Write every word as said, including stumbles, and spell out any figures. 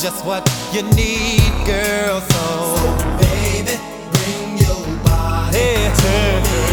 just what you need, girl. So, so baby, bring your body hey, to me.